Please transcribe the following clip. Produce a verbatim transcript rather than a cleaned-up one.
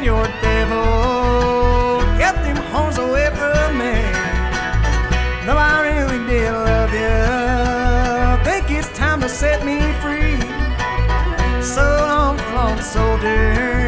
and your devil. Get them horns away from me. No, I really did love you. Think it's time to set me free. So long, long soldier.